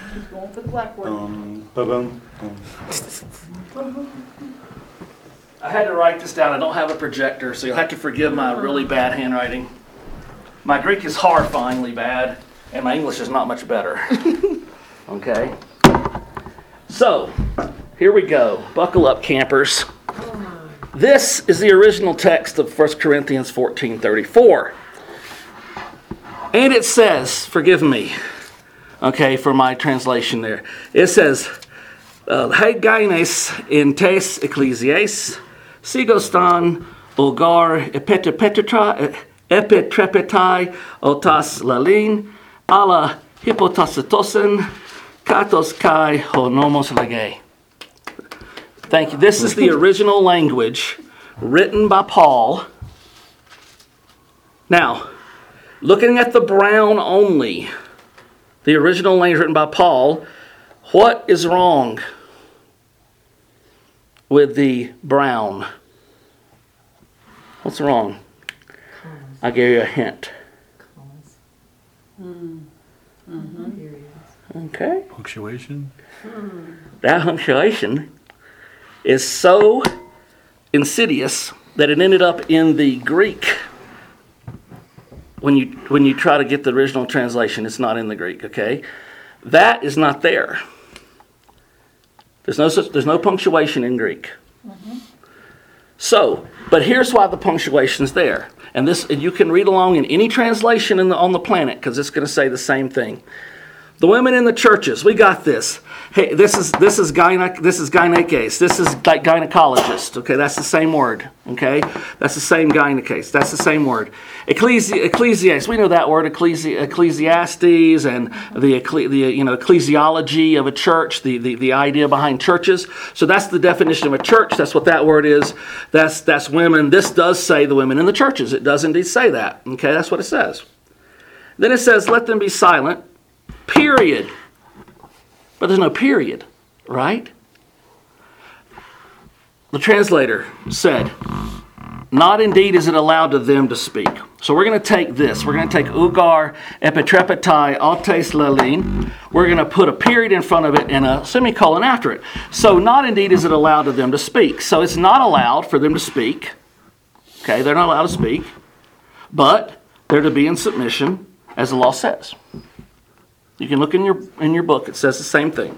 Keep going for the blackboard. I had to write this down. I don't have a projector, so you'll have to forgive my really bad handwriting. My Greek is horrifyingly bad, and my English is not much better. Okay? So, here we go. Buckle up, campers. This is the original text of 1 Corinthians 14:34. And it says, forgive me, okay, for my translation there. It says, Hei gaines in tes ecclesias, sigostan ogar epitrepetai otas lalin, ala hypotasitosen, katos kai honomos lege. Thank you. This is the original language written by Paul. Now, looking at the brown only, the original language written by Paul, what is wrong with the brown? What's wrong? I'll give you a hint. Okay. Punctuation? That punctuation is so insidious that it ended up in the Greek. When you try to get the original translation, it's not in the Greek, okay? That is not there. There's no punctuation in Greek. So, but here's why the punctuation's there. And you can read along in any translation on the planet, because it's going to say the same thing. The women in the churches, we got this. Hey, this is gynekes. This is like gynecologist. Okay, that's the same word. Okay, that's the same gynekes. That's the same word. Ecclesiastes, we know that word. Ecclesiastes and the ecclesiology of a church. The idea behind churches. So that's the definition of a church. That's what that word is. That's women. This does say the women in the churches. It does indeed say that. Okay, that's what it says. Then it says, "Let them be silent." Period. But there's no period, right? The translator said, not indeed is it allowed to them to speak. So we're going to take this. We're going to take ugar epitrepetai altes lalin. We're going to put a period in front of it and a semicolon after it. So not indeed is it allowed to them to speak. So it's not allowed for them to speak. Okay, they're not allowed to speak. But they're to be in submission, as the law says. You can look in your book. It says the same thing.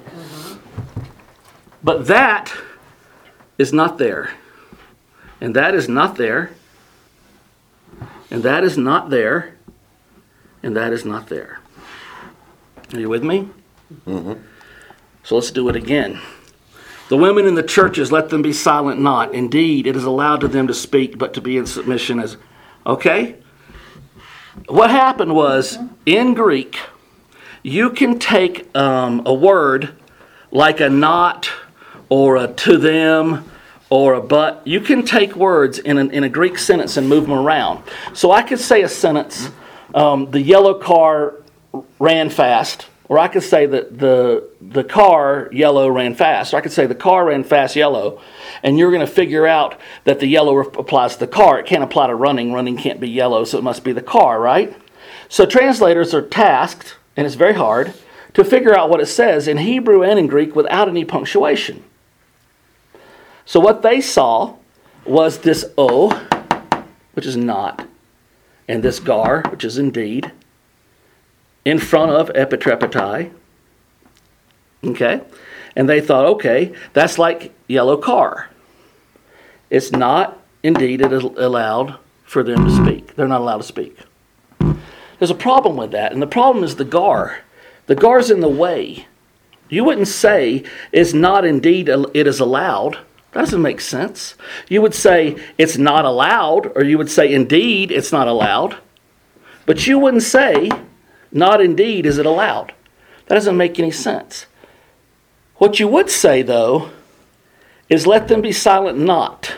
But that is not there. And that is not there. And that is not there. And that is not there. Are you with me? Mm-hmm. So let's do it again. The women in the churches, let them be silent not. Indeed, it is allowed to them to speak, but to be in submission as... Okay? What happened was, in Greek... You can take a word like a not or a to them or a but. You can take words in a Greek sentence and move them around. So I could say a sentence, the yellow car ran fast. Or I could say that the car yellow ran fast. Or I could say the car ran fast yellow. And you're going to figure out that the yellow applies to the car. It can't apply to running. Running can't be yellow, so it must be the car, right? So translators are tasked... And it's very hard to figure out what it says in Hebrew and in Greek without any punctuation. So what they saw was this O, which is not, and this gar, which is indeed, in front of epitrepetai. Okay? And they thought, okay, that's like yellow car. It's not indeed allowed for them to speak. They're not allowed to speak. There's a problem with that, and the problem is the gar. The gar's in the way. You wouldn't say it's not indeed it is allowed. That doesn't make sense. You would say it's not allowed, or you would say indeed it's not allowed. But you wouldn't say not indeed is it allowed. That doesn't make any sense. What you would say, though, is let them be silent not.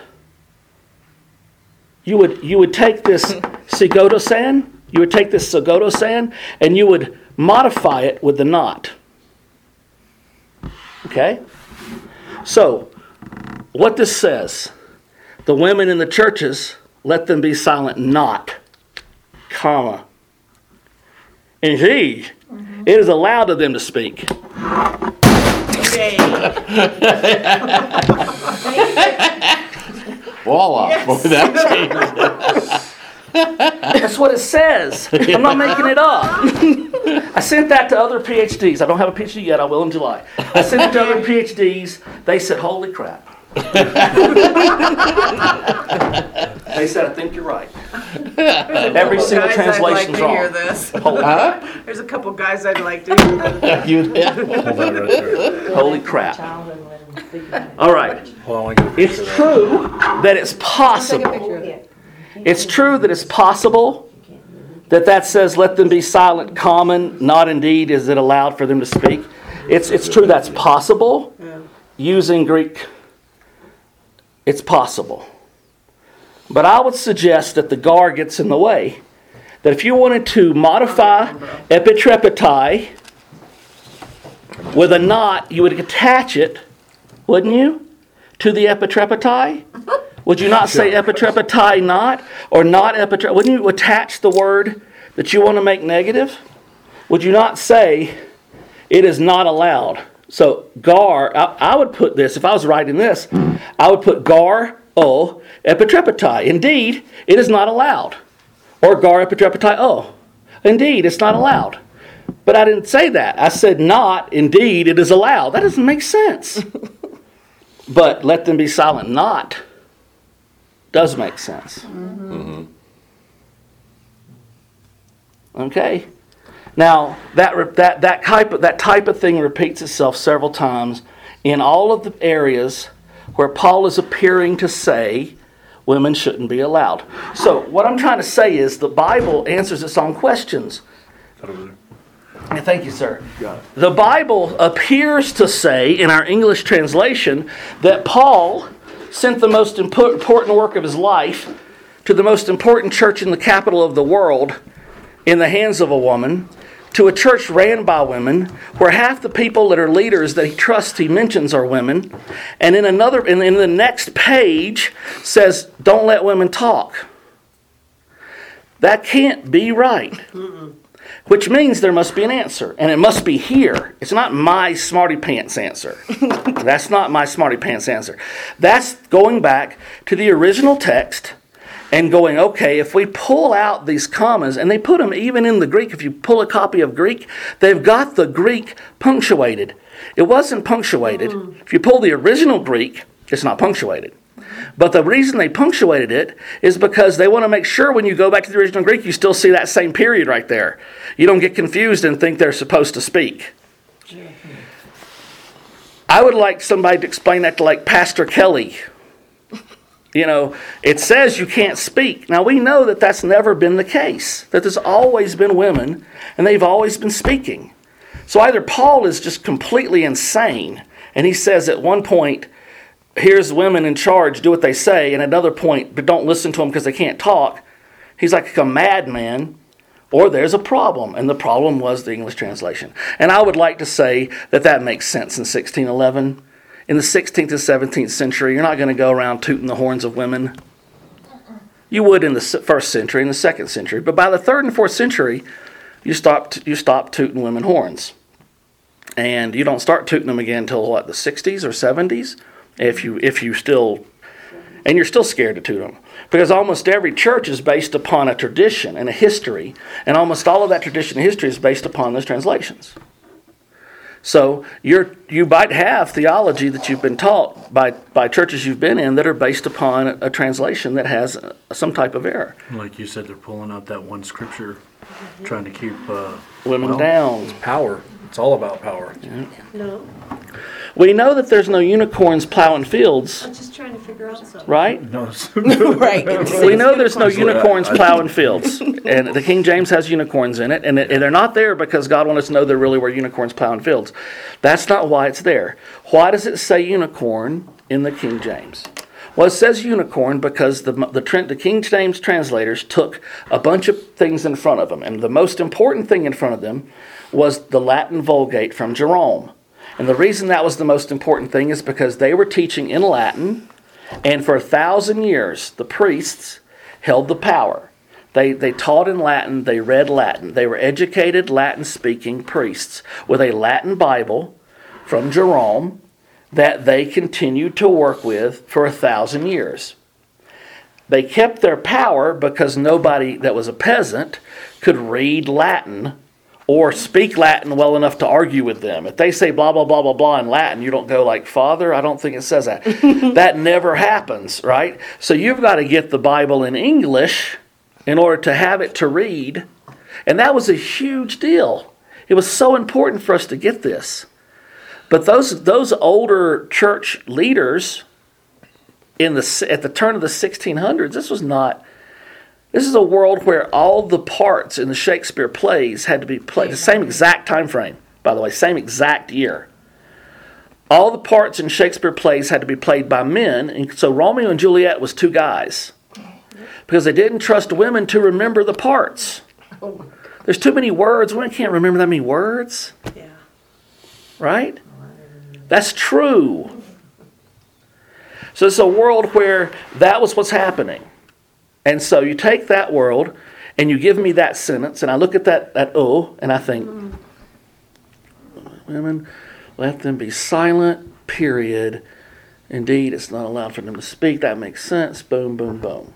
You would take this sigoto-san, you would take this sigoto-san, and you would modify it with the not. Okay? So, what this says, the women in the churches, let them be silent not, comma. Indeed, It is allowed of them to speak. Okay. Voila. Yes. Boy, that changed. That's what it says. I'm not making it up. I sent that to other PhDs. I don't have a PhD yet. I will in July. I sent it to other PhDs. They said, holy crap. They said, I think you're right. Every single translation's wrong. Hear wrong. this. There's a couple guys I'd like to hear this. You Hold that right there. Holy crap. Child and let him speak about it. All right. Hold on, I get a It's picture of true that it's possible. It's true that it's possible that says, let them be silent, common, not indeed is it allowed for them to speak. It's true that's possible. Using Greek, it's possible. But I would suggest that the gar gets in the way. That if you wanted to modify epitrepetai with a not, you would attach it, wouldn't you, to the epitrepetai? Would you not say epitrepetai not, or not epitrepetai? Wouldn't you attach the word that you want to make negative? Would you not say it is not allowed? So gar, I would put this, if I was writing this, I would put gar o epitrepetai. Indeed, it is not allowed. Or gar epitrepetai o. Indeed, it's not allowed. But I didn't say that. I said not, indeed, it is allowed. That doesn't make sense. But let them be silent, not, does make sense. Mm-hmm. Okay? Now, that type of thing repeats itself several times in all of the areas where Paul is appearing to say women shouldn't be allowed. So, what I'm trying to say is the Bible answers its own questions. And thank you, sir. The Bible appears to say, in our English translation, that Paul sent the most important work of his life to the most important church in the capital of the world in the hands of a woman, to a church ran by women, where half the people that are leaders that he trusts, he mentions, are women, and in the next page says, don't let women talk. That can't be right. Which means there must be an answer, and it must be here. It's not my smarty pants answer. That's not my smarty pants answer. That's going back to the original text and going, okay, if we pull out these commas, and they put them even in the Greek, if you pull a copy of Greek, they've got the Greek punctuated. It wasn't punctuated. If you pull the original Greek, it's not punctuated. But the reason they punctuated it is because they want to make sure when you go back to the original Greek, you still see that same period right there. You don't get confused and think they're supposed to speak. I would like somebody to explain that to like Pastor Kelly. You know, it says you can't speak. Now, we know that that's never been the case, that there's always been women, and they've always been speaking. So either Paul is just completely insane, and he says at one point, here's women in charge, do what they say, and at another point, but don't listen to them because they can't talk. He's like a madman, or there's a problem, and the problem was the English translation. And I would like to say that makes sense in 1611. In the 16th and 17th century, you're not going to go around tooting the horns of women. You would in the first century, in the second century. But by the 3rd and 4th century, you stop tooting women horns. And you don't start tooting them again until, what, the 60s or 70s? If you still... And you're still scared to toot them. Because almost every church is based upon a tradition and a history. And almost all of that tradition and history is based upon those translations. So you might have theology that you've been taught by churches you've been in that are based upon a translation that has some type of error. Like you said, they're pulling out that one scripture, trying to keep women down. It's power. It's all about power. Yeah. No, We know that there's no unicorns plowing fields, I'm just trying to figure out something. right? No, Right. We know there's no unicorns plowing fields. And the King James has unicorns in it. And they're not there because God wanted us to know there really were unicorns plowing fields. That's not why it's there. Why does it say unicorn in the King James? Well, it says unicorn because the King James translators took a bunch of things in front of them. And the most important thing in front of them was the Latin Vulgate from Jerome. And the reason that was the most important thing is because they were teaching in Latin, and for 1,000 years, the priests held the power. They taught in Latin, they read Latin. They were educated Latin-speaking priests with a Latin Bible from Jerome that they continued to work with for 1,000 years. They kept their power because nobody that was a peasant could read Latin or speak Latin well enough to argue with them. If they say blah, blah, blah, blah, blah in Latin, you don't go like, Father, I don't think it says that. That never happens, right? So you've got to get the Bible in English in order to have it to read. And that was a huge deal. It was so important for us to get this. But those older church leaders at the turn of the 1600s, this is a world where all the parts in the Shakespeare plays had to be played. The same exact time frame, by the way, same exact year. All the parts in Shakespeare plays had to be played by men. And so Romeo and Juliet was 2 guys. Because they didn't trust women to remember the parts. There's too many words. Women can't remember that many words. Yeah. Right? That's true. So it's a world where that was what's happening. And so you take that world and you give me that sentence, and I look at that oh, and I think, women, let them be silent, period. Indeed, it's not allowed for them to speak. That makes sense. Boom, boom, boom.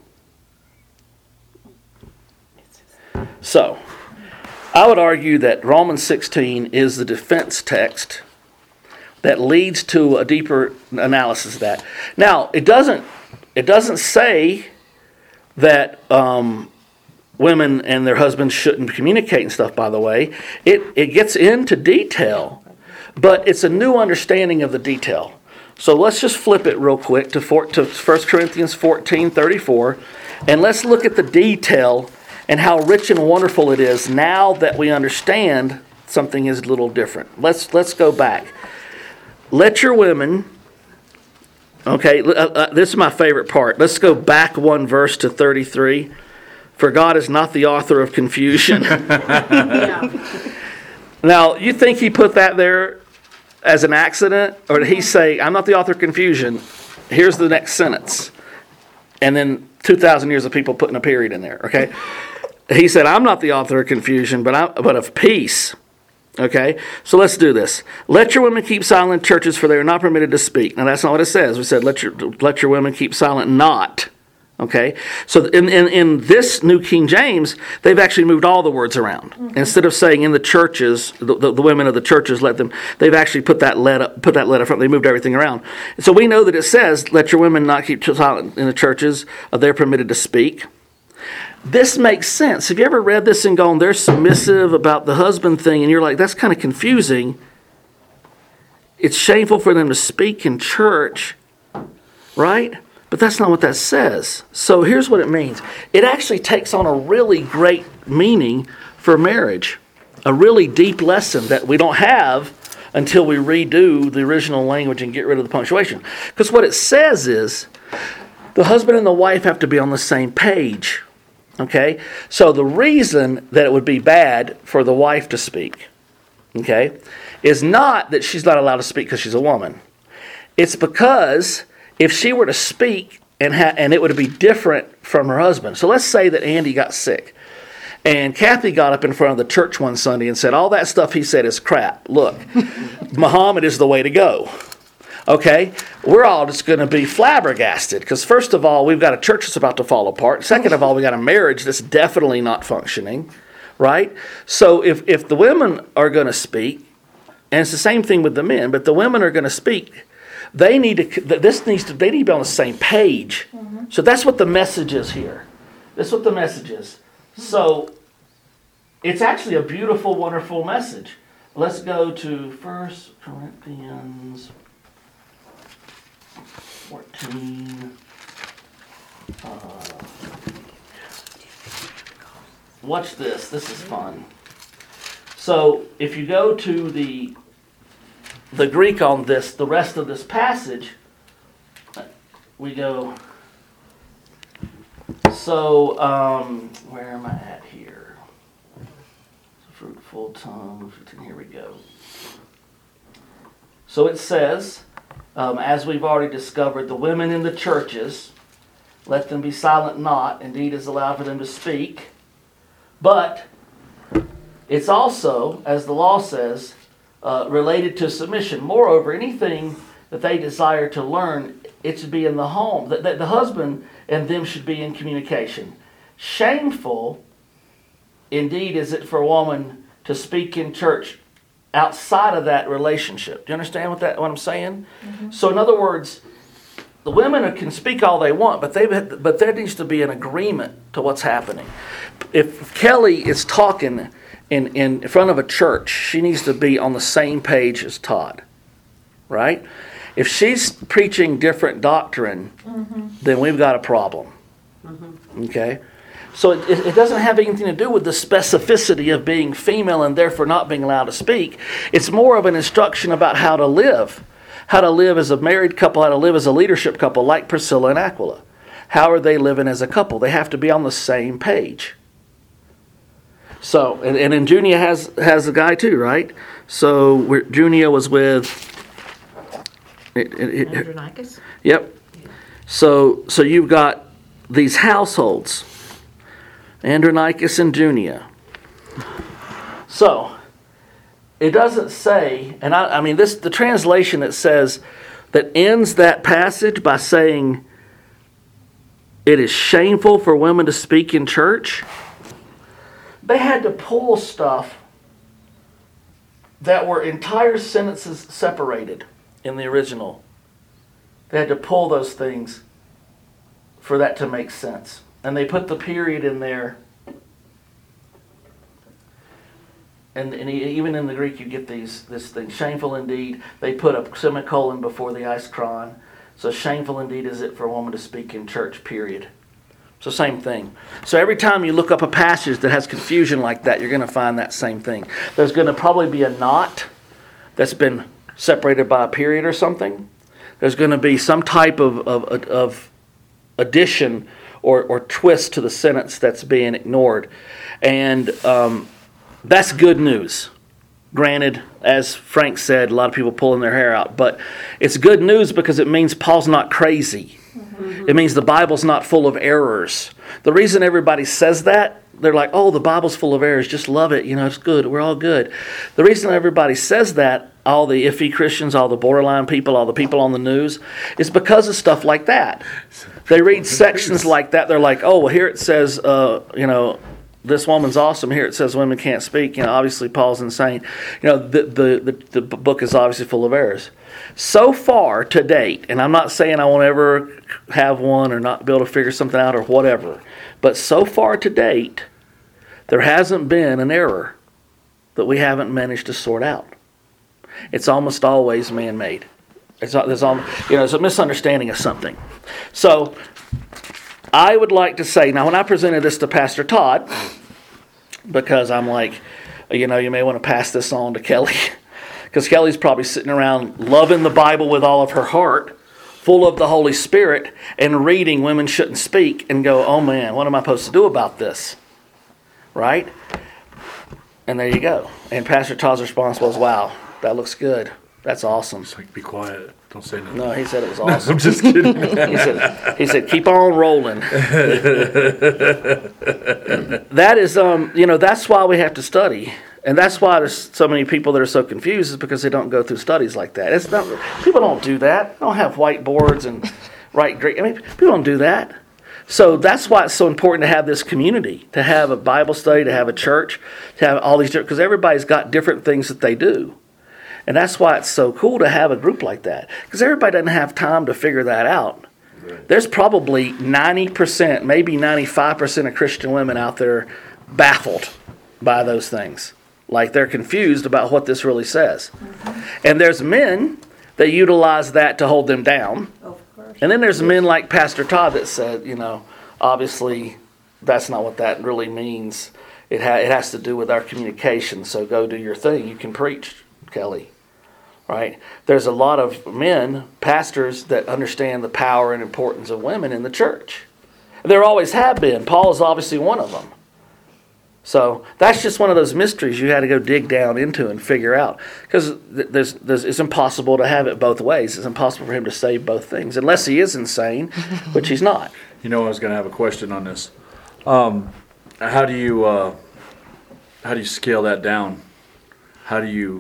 So, I would argue that Romans 16 is the defense text that leads to a deeper analysis of that. Now, it doesn't say that women and their husbands shouldn't communicate and stuff, by the way. It gets into detail, but it's a new understanding of the detail. So let's just flip it real quick to 1 Corinthians 14:34, and let's look at the detail and how rich and wonderful it is now that we understand something is a little different. Let's go back. Let your women, okay, this is my favorite part. Let's go back 1 verse to 33. For God is not the author of confusion. Now, you think he put that there as an accident? Or did he say, I'm not the author of confusion, here's the next sentence. And then 2,000 years of people putting a period in there, okay? He said, I'm not the author of confusion, but of peace. Okay? So let's do this. Let your women keep silent in churches, for they are not permitted to speak. Now that's not what it says. We said, let your women keep silent not. Okay? So in this New King James, they've actually moved all the words around. Mm-hmm. Instead of saying in the churches, the women of the churches let them, they've actually put that let up front. They moved everything around. So we know that it says, let your women not keep silent in the churches, they're permitted to speak. This makes sense. Have you ever read this and gone, they're submissive about the husband thing, and you're like, that's kind of confusing. It's shameful for them to speak in church, right? But that's not what that says. So here's what it means. It actually takes on a really great meaning for marriage, a really deep lesson that we don't have until we redo the original language and get rid of the punctuation. Because what it says is the husband and the wife have to be on the same page. Okay? So the reason that it would be bad for the wife to speak, okay, is not that she's not allowed to speak because she's a woman. It's because if she were to speak and it would be different from her husband. So let's say that Andy got sick. And Kathy got up in front of the church one Sunday and said, all that stuff he said is crap. Look, Muhammad is the way to go. Okay, we're all just going to be flabbergasted because first of all, we've got a church that's about to fall apart. Second of all, we got a marriage that's definitely not functioning, right? So if the women are going to speak, and it's the same thing with the men, but the women are going to speak, they need to be on the same page. Mm-hmm. So that's what the message is here. That's what the message is. So it's actually a beautiful, wonderful message. Let's go to 1 Corinthians 14. Watch this. This is fun. So if you go to the Greek on this, the rest of this passage, we go. So where am I at here? Fruitful tongue. Here we go. So it says, as we've already discovered, the women in the churches let them be silent not. Indeed, it's allowed for them to speak. But it's also, as the law says, related to submission. Moreover, anything that they desire to learn, it should be in the home. That the husband and them should be in communication. Shameful, indeed, is it for a woman to speak in church outside of that relationship. Do you understand what I'm saying? Mm-hmm. So in other words, the women can speak all they want, but there needs to be an agreement to what's happening. If Kelly is talking in front of a church, she needs to be on the same page as Todd, right? If she's preaching different doctrine, then we've got a problem. Okay? So it doesn't have anything to do with the specificity of being female and therefore not being allowed to speak. It's more of an instruction about how to live. How to live as a married couple, how to live as a leadership couple like Priscilla and Aquila. How are they living as a couple? They have to be on the same page. So, and then Junia has a guy too, right? So Junia was with... Andronicus? Yep. So you've got these households. Andronicus and Junia. So, it doesn't say, and I mean the translation that says, that ends that passage by saying, it is shameful for women to speak in church. They had to pull stuff that were entire sentences separated in the original. They had to pull those things for that to make sense. And they put the period in there. And even in the Greek, you get this thing. Shameful indeed. They put a semicolon before the ischron. So shameful indeed is it for a woman to speak in church, period. So same thing. So every time you look up a passage that has confusion like that, you're going to find that same thing. There's going to probably be a not that's been separated by a period or something. There's going to be some type of addition or twist to the sentence that's being ignored. And that's good news. Granted, as Frank said, a lot of people pulling their hair out. But it's good news because it means Paul's not crazy. Mm-hmm. It means the Bible's not full of errors. The reason everybody says that, they're like, oh, the Bible's full of errors. Just love it. It's good. We're all good. The reason everybody says that, all the iffy Christians, all the borderline people, all the people on the news, is because of stuff like that. They read sections like that. They're like, oh, well, here it says, this woman's awesome. Here it says women can't speak. Obviously Paul's insane. The book is obviously full of errors. So far to date, and I'm not saying I won't ever have one or not be able to figure something out or whatever, but so far to date, there hasn't been an error that we haven't managed to sort out. It's almost always man-made. It's a misunderstanding of something. So I would like to say, now when I presented this to Pastor Todd, because I'm like, you may want to pass this on to Kelly, because Kelly's probably sitting around loving the Bible with all of her heart, full of the Holy Spirit, and reading women shouldn't speak, and go, oh man, what am I supposed to do about this? Right? And there you go. And Pastor Todd's response was, wow, that looks good. That's awesome. It's like, be quiet. Don't say nothing. No, he said it was awesome. I'm just kidding. He said, keep on rolling. That is, that's why we have to study. And that's why there's so many people that are so confused, is because they don't go through studies like that. It's not, people don't do that. They don't have whiteboards and write Greek. People don't do that. So that's why it's so important to have this community, to have a Bible study, to have a church, to have all these different, because everybody's got different things that they do. And that's why it's so cool to have a group like that. Because everybody doesn't have time to figure that out. Right. There's probably 90%, maybe 95% of Christian women out there baffled by those things. Like they're confused about what this really says. Mm-hmm. And there's men that utilize that to hold them down. Of course. And then there's men like Pastor Todd that said, obviously that's not what that really means. It has to do with our communication. So go do your thing. You can preach, Kelly. Right? There's a lot of men, pastors, that understand the power and importance of women in the church. There always have been. Paul is obviously one of them. So that's just one of those mysteries you had to go dig down into and figure out. Because it's impossible to have it both ways. It's impossible for him to say both things. Unless he is insane, which he's not. You know, I was going to have a question on this. How do you scale that down? How do you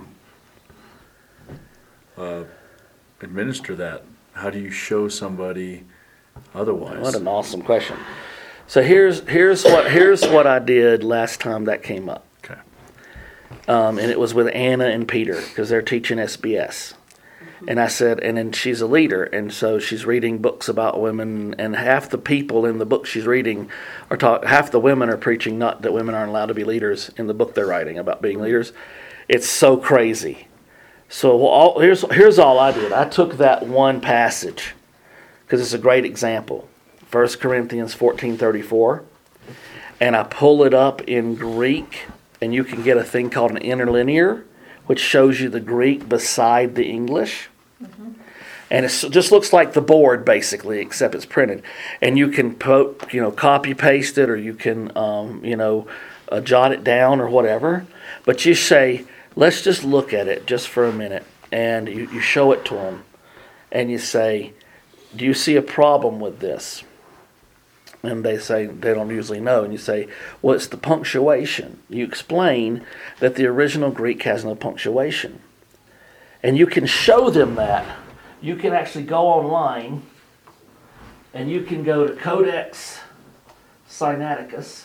administer that? How do you show somebody otherwise? What an awesome question. So here's what I did last time that came up. Okay. And it was with Anna and Peter because they're teaching SBS. And I said, and then she's a leader, and so she's reading books about women, and half the people in the book she's reading half the women are preaching not that women aren't allowed to be leaders in the book they're writing about being leaders. It's so crazy. So here's all I did. I took that one passage because it's a great example, 1 Corinthians 14:34, and I pull it up in Greek, and you can get a thing called an interlinear, which shows you the Greek beside the English. And it just looks like the board, basically, except it's printed. And you can copy paste it, or you can jot it down or whatever. But you say, let's just look at it just for a minute. And you show it to them. And you say, do you see a problem with this? And they say they don't usually know. And you say, well, it's the punctuation. You explain that the original Greek has no punctuation. And you can show them that. You can actually go online and you can go to Codex Sinaiticus.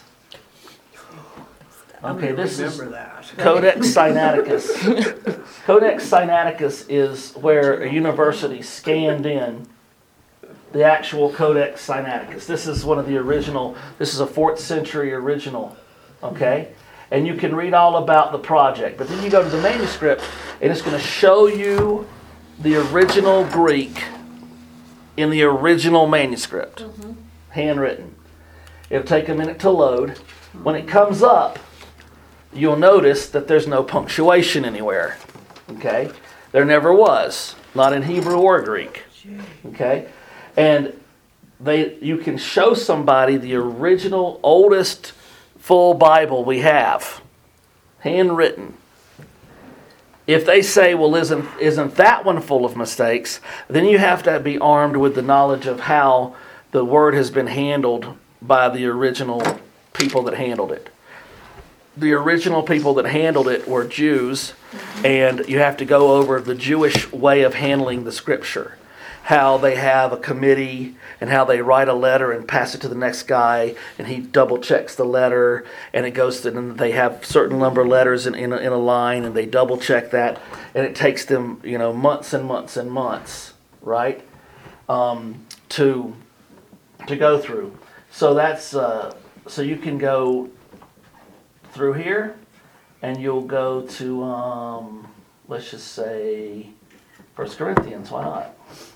Okay, this is Remember that. Codex Sinaiticus. Codex Sinaiticus is where a university scanned in the actual Codex Sinaiticus. This is one of the original, this is a 4th century original, okay? And you can read all about the project. But then you go to the manuscript and it's going to show you the original Greek in the original manuscript, handwritten. It'll take a minute to load. When it comes up, you'll notice that there's no punctuation anywhere, okay? There never was, not in Hebrew or Greek, okay? And you can show somebody the original, oldest full Bible we have, handwritten. If they say, well, isn't that one full of mistakes, then you have to be armed with the knowledge of how the word has been handled by the original people that handled it. The original people that handled it were Jews, and you have to go over the Jewish way of handling the scripture. How they have a committee and how they write a letter and pass it to the next guy, and he double checks the letter, and it goes to, and they have certain number of letters in a line, and they double check that, and it takes them months and months and months, right, to go through. So that's so you can go through here, and you'll go to let's just say 1 Corinthians. Why not?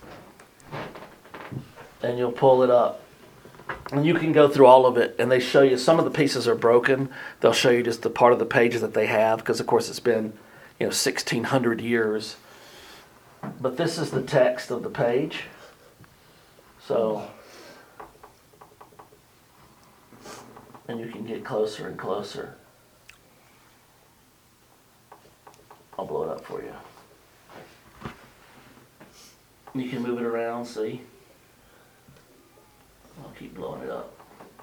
And you'll pull it up. And you can go through all of it, and they show you some of the pieces are broken. They'll show you just the part of the pages that they have, because of course it's been 1,600 years. But this is the text of the page. So, and you can get closer and closer. I'll blow it up for you. You can move it around, see? I'll keep blowing it up.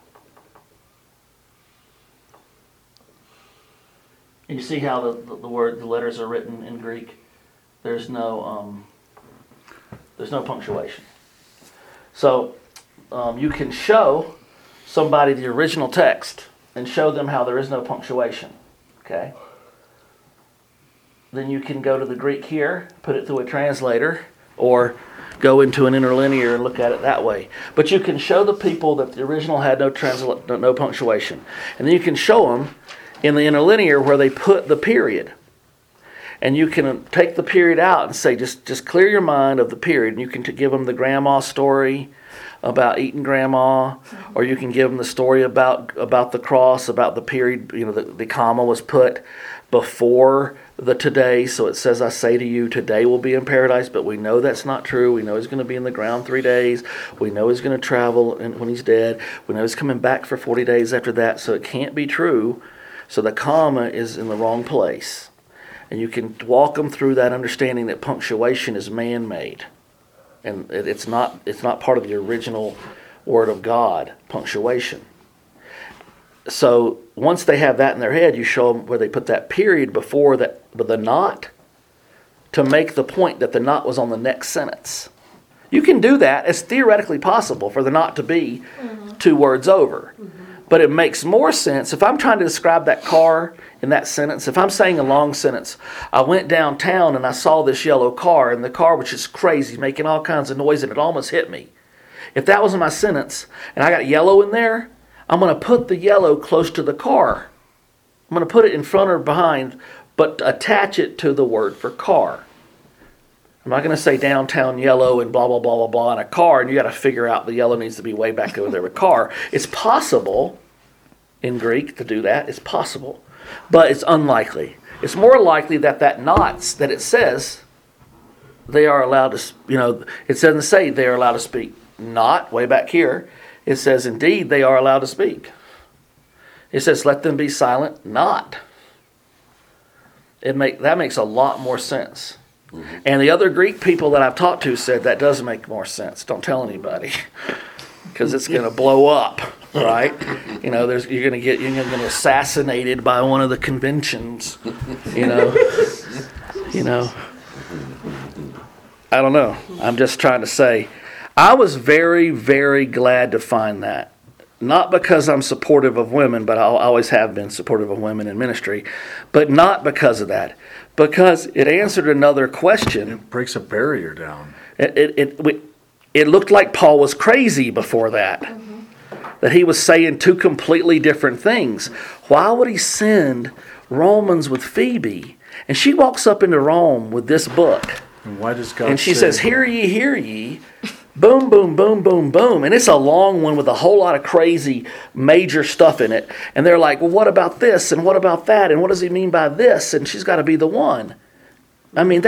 And you see how the letters are written in Greek? There's no punctuation. So you can show somebody the original text and show them how there is no punctuation. Okay? Then you can go to the Greek here, put it through a translator, or go into an interlinear and look at it that way. But you can show the people that the original had no punctuation. And then you can show them in the interlinear where they put the period. And you can take the period out and say, just clear your mind of the period. And you can give them the grandma story about eating grandma, or you can give them the story about the cross, about the period, the comma was put before the today, so it says, I say to you, today will be in paradise, but we know that's not true. We know he's going to be in the ground 3 days. We know he's going to travel when he's dead. We know he's coming back for 40 days after that, so it can't be true. So the comma is in the wrong place. And you can walk them through that understanding that punctuation is man-made. And it's not part of the original Word of God, punctuation. So once they have that in their head, you show them where they put that period before the not to make the point that the not was on the next sentence. You can do that. It's theoretically possible for the not to be 2 words over. But it makes more sense if I'm trying to describe that car in that sentence. If I'm saying a long sentence, I went downtown and I saw this yellow car, and the car was just crazy, making all kinds of noise, and it almost hit me. If that was my sentence and I got yellow in there, I'm going to put the yellow close to the car. I'm going to put it in front or behind, but attach it to the word for car. I'm not going to say downtown yellow and blah, blah, blah, blah, blah in a car, and you got to figure out the yellow needs to be way back over there with car. It's possible in Greek to do that. It's possible, but it's unlikely. It's more likely that nots that it says they are allowed to, it doesn't say they are allowed to speak. Not, way back here, it says indeed they are allowed to speak. It says let them be silent, not. That makes a lot more sense. And the other Greek people that I've talked to said that does make more sense. Don't tell anybody, because it's going to blow up, right? You're going to get assassinated by one of the conventions. I don't know. I'm just trying to say, I was very, very glad to find that. Not because I'm supportive of women, but I always have been supportive of women in ministry, but not because of that. Because it answered another question. It breaks a barrier down. It looked like Paul was crazy before that. That he was saying 2 completely different things. Why would he send Romans with Phoebe? And she walks up into Rome with this book. And why does God And she says, hear ye. Boom, boom, boom, boom, boom. And it's a long one with a whole lot of crazy major stuff in it. And they're like, well, what about this? And what about that? And what does he mean by this? And she's got to be the one. I mean,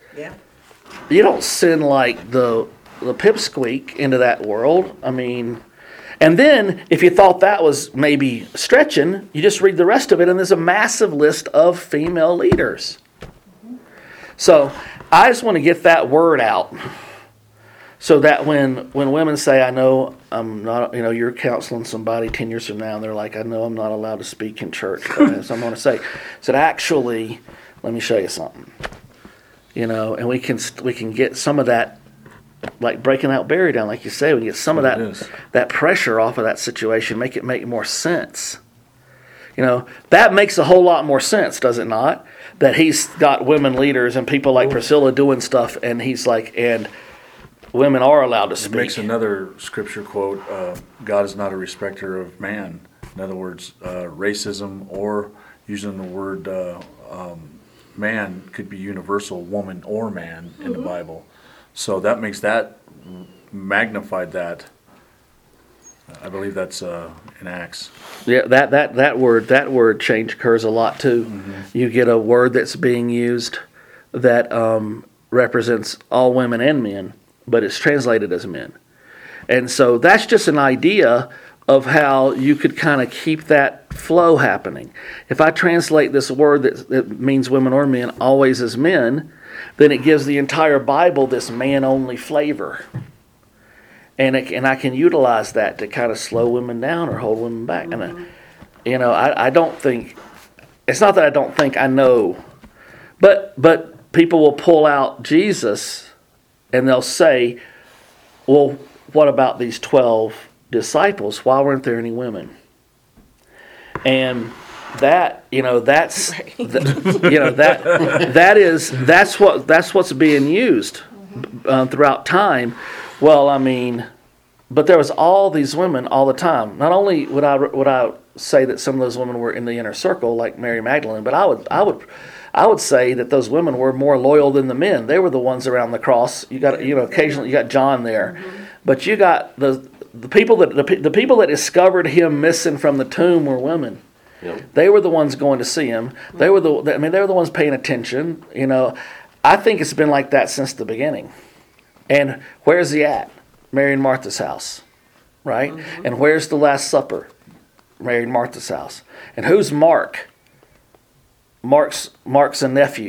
you don't send like the pipsqueak into that world. I mean, and then if you thought that was maybe stretching, you just read the rest of it, and there's a massive list of female leaders. So I just want to get that word out. So that when women say, I know I'm not, you're counseling somebody 10 years from now, and they're like, I know I'm not allowed to speak in church. So I'm going to say, actually, let me show you something. And we can get some of that, like breaking that barrier down, like you say, we can get some of that pressure off of that situation, make it make more sense. That makes a whole lot more sense, does it not? That he's got women leaders and people like Priscilla doing stuff, and he's like, and women are allowed to speak. It makes another scripture quote, God is not a respecter of man. In other words, racism or using the word man could be universal, woman or man in the Bible. So that makes that, magnified that. I believe that's in Acts. Yeah, that word change occurs a lot too. You get a word that's being used that represents all women and men, but it's translated as men. And so that's just an idea of how you could kind of keep that flow happening. If I translate this word that means women or men always as men, then it gives the entire Bible this man-only flavor. And I can utilize that to kind of slow women down or hold women back. And I don't think, it's not that I don't think I know, but people will pull out Jesus and they'll say, well, what about these 12 disciples? Why weren't there any women? And that's what's being used throughout time. Well, I mean, but there was all these women all the time. Not only would I say that some of those women were in the inner circle, like Mary Magdalene, but I would say that those women were more loyal than the men. They were the ones around the cross. You got occasionally you got John there, but you got the people that discovered him missing from the tomb were women. Yep. They were the ones going to see him. They were the ones paying attention. I think it's been like that since the beginning. And where's he at? Mary and Martha's house, right? Mm-hmm. And where's the Last Supper? Mary and Martha's house. And who's Mark? Mark's a nephew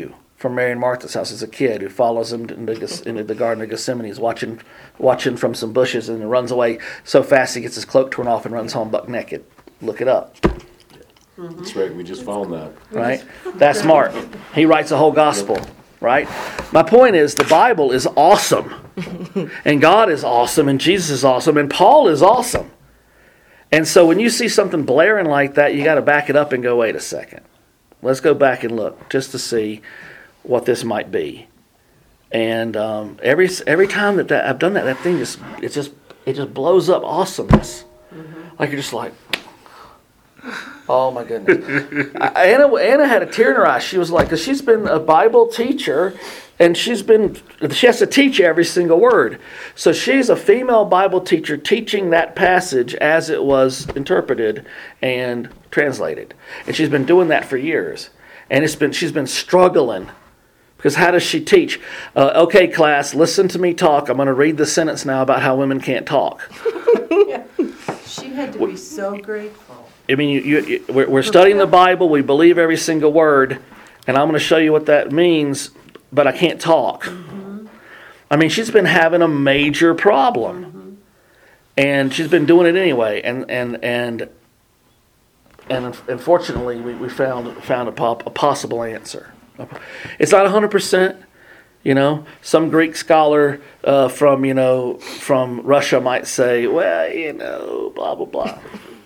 from Mary and Martha's house as a kid, who follows him into the Garden of Gethsemane. He's watching from some bushes and runs away so fast he gets his cloak torn off and runs home buck naked. Look it up. That's right. We just found that. Right? That's Mark. He writes a whole gospel. Right? My point is, the Bible is awesome. And God is awesome, and Jesus is awesome, and Paul is awesome. And so when you see something blaring like that, you got to back it up and go, wait a second. Let's go back and look just to see what this might be. And every time that I've done that thing just blows up awesomeness. Like you're just like, oh my goodness. Anna had a tear in her eye. She was like, because she's been a Bible teacher, and she has to teach every single word. So she's a female Bible teacher teaching that passage as it was interpreted and translated. And she's been doing that for years. And she's been struggling. Because how does she teach? Okay, class, listen to me talk. I'm going to read the sentence now about how women can't talk. She had to be so grateful. I mean, we're studying the Bible. We believe every single word. And I'm going to show you what that means, but I can't talk. I mean, she's been having a major problem. And she's been doing it anyway. And unfortunately, we found a possible answer. It's not 100%, Some Greek scholar from Russia might say, well, blah blah blah.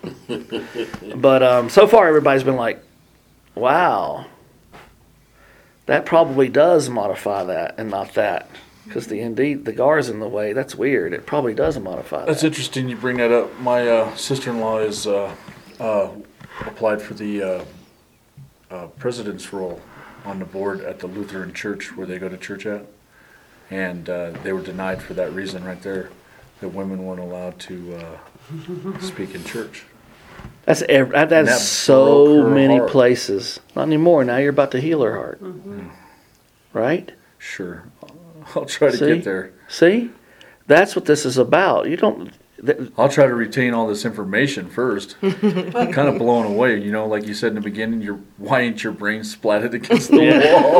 But so far, everybody's been like, wow, that probably does modify that and not that, because the gar's in the way. That's weird. It probably does modify that. That's interesting you bring that up. My sister-in-law is applied for the president's role on the board at the Lutheran church where they go to church at, and they were denied for that reason right there, that women weren't allowed to speak in church. That's that so broke her many heart. places. Not anymore. Now you're about to heal her heart, right? Sure, I'll try to See? get there. See, that's what this is about. You don't. I'll try to retain all this information first. I'm kind of blown away, like you said in the beginning. Why ain't your brain splatted against the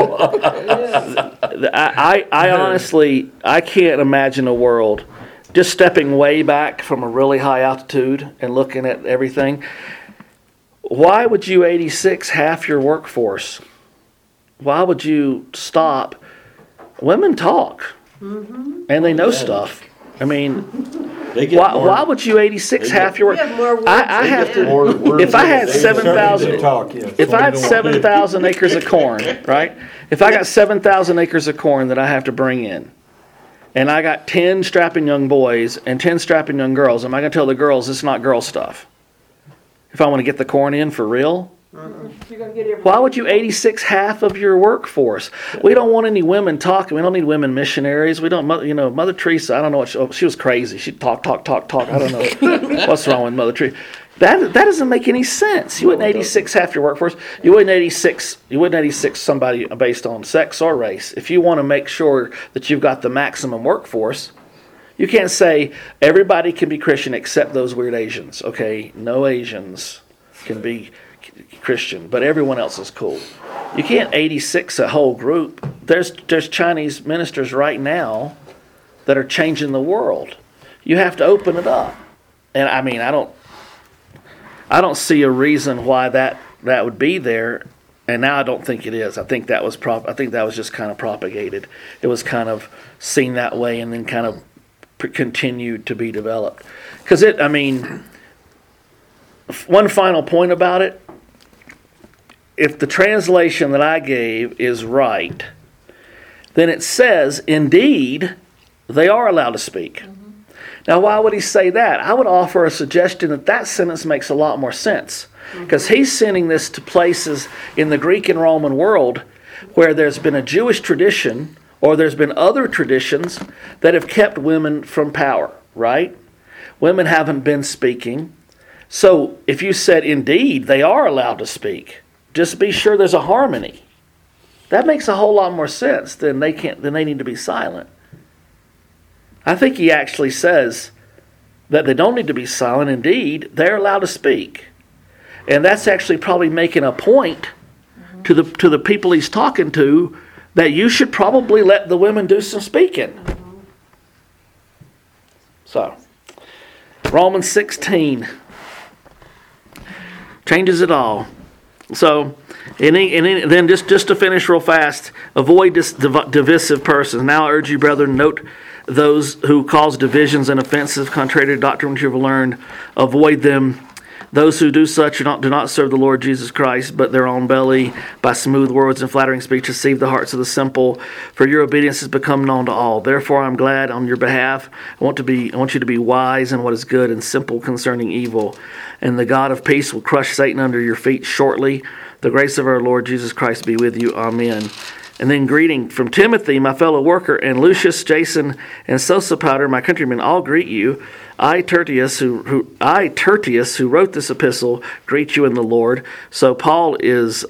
wall? I honestly, I can't imagine a world, just stepping way back from a really high altitude and looking at everything. Why would you 86 half your workforce? Why would you stop? Women talk, and they know stuff. I mean, why would you 86 half your work? You have more words I than have men. to. If I had They certainly 7,000, do talk, yes. if I had 7,000 acres of corn, right? If I got 7,000 acres of corn that I have to bring in, and I got 10 strapping young boys and 10 strapping young girls, am I going to tell the girls it's not girl stuff? If I want to get the corn in for real? You're gonna get everybody. Why would you 86 half of your workforce? We don't want any women talking. We don't need women missionaries. We don't, Mother Teresa, I don't know what she was crazy. She'd talk. I don't know what's wrong with Mother Teresa. That doesn't make any sense. You wouldn't 86 half your workforce. You wouldn't 86 somebody based on sex or race. If you want to make sure that you've got the maximum workforce, you can't say everybody can be Christian except those weird Asians. Okay, no Asians can be Christian, but everyone else is cool. You can't 86 a whole group. There's Chinese ministers right now that are changing the world. You have to open it up. And I mean, I don't see a reason why that would be there. And now I don't think it is. I think that was just kind of propagated. It was kind of seen that way and then kind of continued to be developed. Because one final point about it, if the translation that I gave is right, then it says, indeed, they are allowed to speak. Now, why would he say that? I would offer a suggestion that sentence makes a lot more sense. Because he's sending this to places in the Greek and Roman world where there's been a Jewish tradition or there's been other traditions that have kept women from power, right? Women haven't been speaking. So if you said, indeed, they are allowed to speak, just be sure there's a harmony. That makes a whole lot more sense than they need to be silent. I think he actually says that they don't need to be silent. Indeed, they're allowed to speak. And that's actually probably making a point to the people he's talking to that you should probably let the women do some speaking. So, Romans 16 changes it all. So, and then just to finish real fast, avoid divisive persons. Now I urge you, brethren, note those who cause divisions and offenses contrary to doctrine which you have learned. Avoid them. Those who do such do not serve the Lord Jesus Christ, but their own belly, by smooth words and flattering speech, deceive the hearts of the simple. For your obedience has become known to all. Therefore, I'm glad on your behalf. I want you to be wise in what is good and simple concerning evil. And the God of peace will crush Satan under your feet shortly. The grace of our Lord Jesus Christ be with you. Amen. And then greeting from Timothy, my fellow worker, and Lucius, Jason, and Sosipater, my countrymen, all greet you. I, Tertius, who wrote this epistle, greet you in the Lord. So Paul is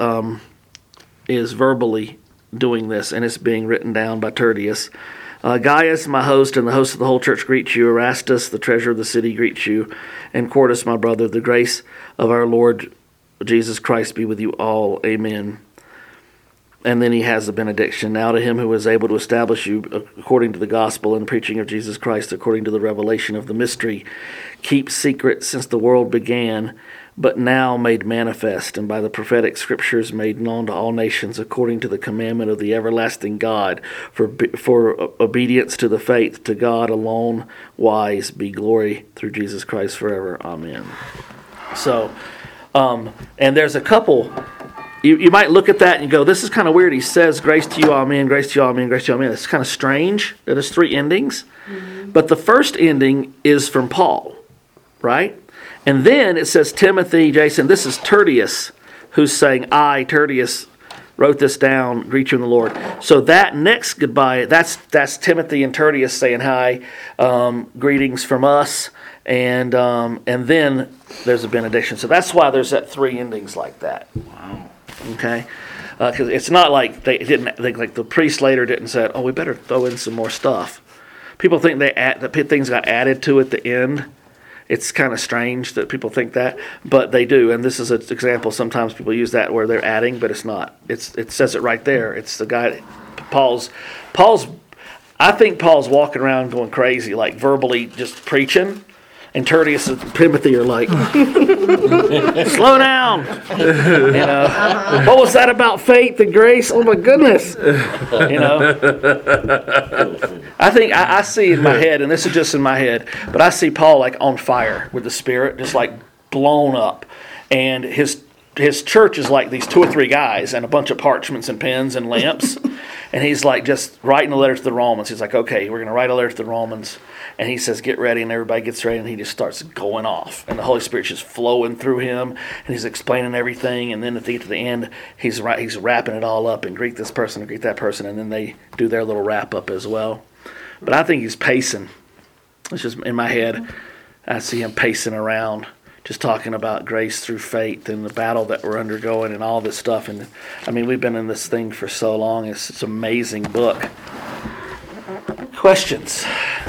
verbally doing this, and it's being written down by Tertius. Gaius, my host, and the host of the whole church greet you. Erastus, the treasurer of the city, greets you. And Quartus, my brother, the grace of our Lord Jesus Christ be with you all. Amen. And then he has the benediction. Now to him who is able to establish you according to the gospel and preaching of Jesus Christ, according to the revelation of the mystery, keep secret since the world began, but now made manifest, and by the prophetic scriptures made known to all nations, according to the commandment of the everlasting God, for obedience to the faith, to God alone wise, be glory through Jesus Christ forever. Amen. So, and there's a couple. You might look at that and you go, this is kind of weird. He says, grace to you all men, grace to you all men, grace to you all men. It's kind of strange that there's three endings. Mm-hmm. But the first ending is from Paul, right? And then it says, Timothy, Jason, this is Tertius who's saying, I, Tertius, wrote this down, greet you in the Lord. So that next goodbye, that's Timothy and Tertius saying hi, greetings from us. And then there's a benediction. So that's why there's that three endings like that. Wow. Okay, because it's not like they didn't. Like the priest later didn't say, "Oh, we better throw in some more stuff." People think that things got added to at the end. It's kind of strange that people think that, but they do. And this is an example. Sometimes people use that where they're adding, but it's not. It says it right there. It's the guy. Paul's. I think Paul's walking around going crazy, like verbally just preaching. And Tertius and Timothy are like, slow down. What was that about faith and grace? Oh my goodness. I think I see in my head, and this is just in my head, but I see Paul like on fire with the Spirit, just like blown up. And his church is like these 2 or 3 guys and a bunch of parchments and pens and lamps. And he's like just writing a letter to the Romans. He's like, okay, we're going to write a letter to the Romans. And he says, get ready. And everybody gets ready. And he just starts going off. And the Holy Spirit's just flowing through him. And he's explaining everything. And then at the end, he's wrapping it all up. And greet this person and greet that person. And then they do their little wrap up as well. But I think he's pacing. It's just in my head. I see him pacing around, just talking about grace through faith and the battle that we're undergoing and all this stuff. And I mean, we've been in this thing for so long. It's an amazing book. Questions?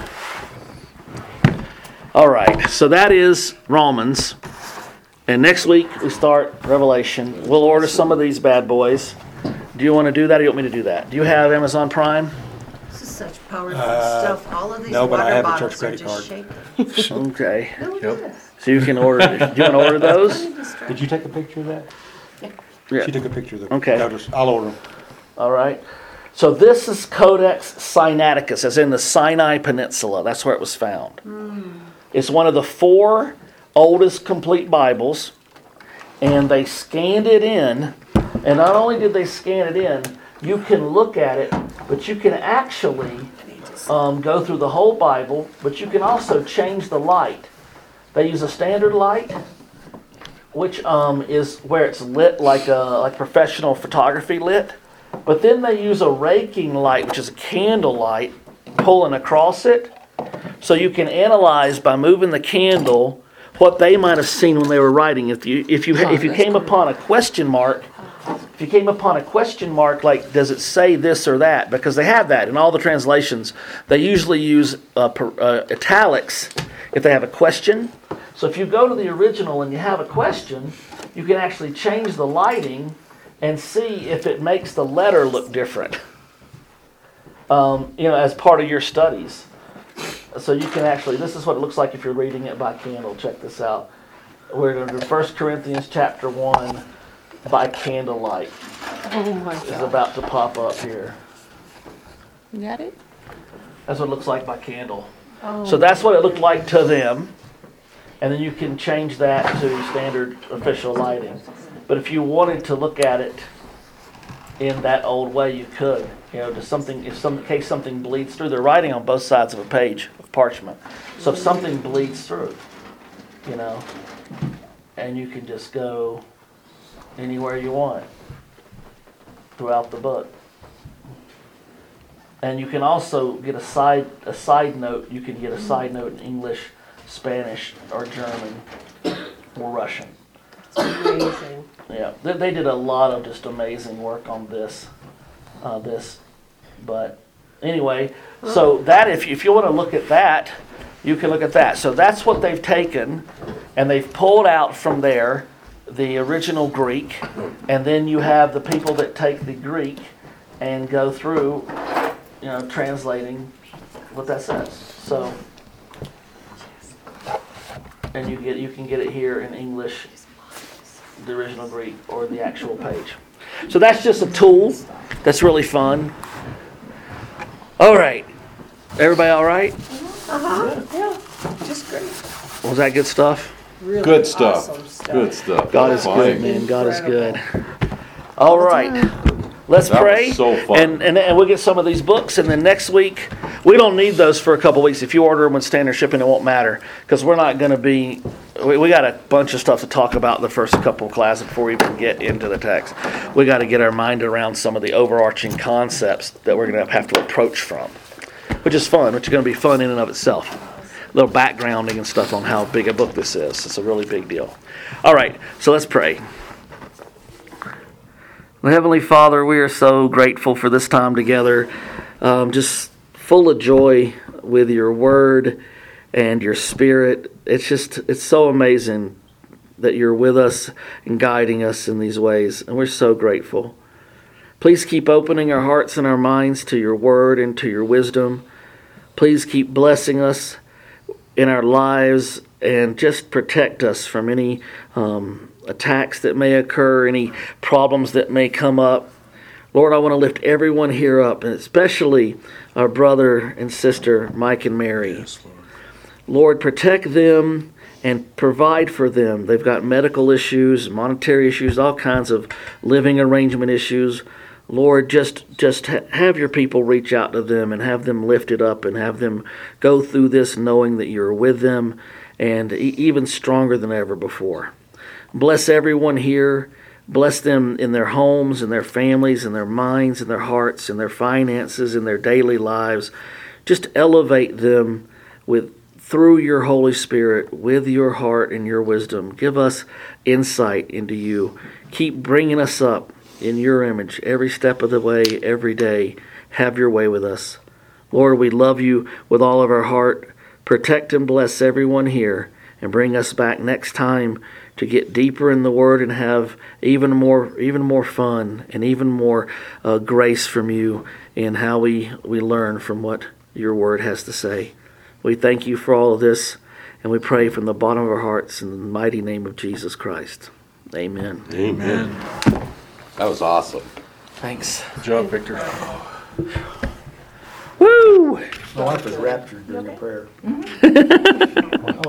All right, so that is Romans. And next week we start Revelation. We'll order some of these bad boys. Do you want to do that or do you want me to do that? Do you have Amazon Prime? This is such powerful stuff. All of these no, but I water have a bottles church are credit just card. shaking. Okay. No, look at this. So you can order. Do you want to order those? Did you take a picture of that? Yeah. She took a picture of the. Okay. I'll order them. All right. So this is Codex Sinaiticus, as in the Sinai Peninsula. That's where it was found. It's one of the 4 oldest complete Bibles, and they scanned it in. And not only did they scan it in, you can look at it, but you can actually go through the whole Bible, but you can also change the light. They use a standard light, which is where it's lit like professional photography lit. But then they use a raking light, which is a candle light, pulling across it. So you can analyze by moving the candle what they might have seen when they were writing. If you came upon a question mark, like does it say this or that? Because they have that in all the translations. They usually use italics if they have a question. So if you go to the original and you have a question, you can actually change the lighting and see if it makes the letter look different. as part of your studies. So you can actually, this is what it looks like if you're reading it by candle. Check this out. We're in 1 Corinthians chapter 1 by candlelight. Oh my Is God. about to pop up here. You got it? That's what it looks like by candle. Oh. So that's what it looked like to them. And then you can change that to standard official lighting. But if you wanted to look at it in that old way, you could. To something, in case something bleeds through, they're writing on both sides of a page of parchment. So if something bleeds through, and you can just go anywhere you want throughout the book. And you can also get a side note. You can get a side note in English, Spanish, or German, or Russian. It's amazing. Yeah, they did a lot of just amazing work on this. But anyway, so that if you want to look at that, you can look at that. So that's what they've taken, and they've pulled out from there the original Greek, and then you have the people that take the Greek and go through, translating what that says. So, and you can get it here in English, the original Greek, or the actual page. So that's just a tool that's really fun. All right. Everybody all right? Yeah, just great. Was that good stuff? Really Good stuff. awesome stuff. Good stuff. God is good, Fine. man. God is good. All right. Let's That was pray. so fun. And we'll get some of these books. And then next week, we don't need those for a couple weeks. If you order them with standard shipping, it won't matter. Because we're not going to be... We got a bunch of stuff to talk about the first couple of classes before we even get into the text. We got to get our mind around some of the overarching concepts that we're going to have to approach from. Which is fun. Which is going to be fun in and of itself. A little backgrounding and stuff on how big a book this is. It's a really big deal. All right. So let's pray. Heavenly Father, we are so grateful for this time together, just full of joy with your word and your spirit. It's so amazing that you're with us and guiding us in these ways, and we're so grateful. Please keep opening our hearts and our minds to your word and to your wisdom. Please keep blessing us in our lives and just protect us from any attacks that may occur, any problems that may come up. Lord, I want to lift everyone here up, and especially our brother and sister, Mike and Mary. Yes, Lord. Lord, protect them and provide for them. They've got medical issues, monetary issues, all kinds of living arrangement issues. Lord, just have your people reach out to them and have them lifted up and have them go through this knowing that you're with them and even stronger than ever before. Bless everyone here. Bless them in their homes and their families and their minds and their hearts and their finances and their daily lives. Just elevate them through your Holy Spirit with your heart and your wisdom. Give us insight into you. Keep bringing us up in your image every step of the way, every day. Have your way with us. Lord, we love you with all of our heart. Protect and bless everyone here and bring us back next time to get deeper in the Word and have even more fun and even more grace from you in how we learn from what your Word has to say. We thank you for all of this, and we pray from the bottom of our hearts in the mighty name of Jesus Christ. Amen. Amen. That was awesome. Thanks. Good job, Victor. Woo! My wife was raptured during the prayer.